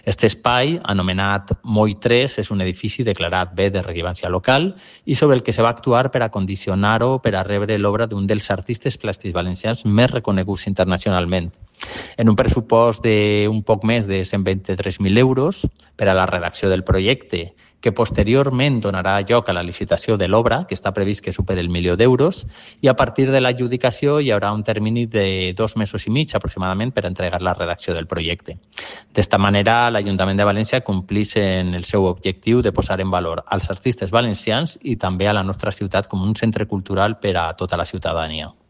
Este espai, anomenat Moll 3, és un edifici declarat bé de rellevància local i sobre el que se va actuar per a condicionar-ho per a rebre l'obra d'un dels artistes plàstics valencians més reconeguts internacionalment. En un pressupost d'un poc més de 123.000 euros per a la redacció del projecte, que posteriorment donarà lloc a la licitació de l'obra, que està previst que superi el 1.000.000 d'euros, i a partir de l'adjudicació hi haurà un termini de 2 mesos i mig aproximadament per entregar la redacció del projecte. D'esta manera, l'Ajuntament de València complís en el seu objectiu de posar en valor als artistes valencians i també a la nostra ciutat com un centre cultural per a tota la ciutadania.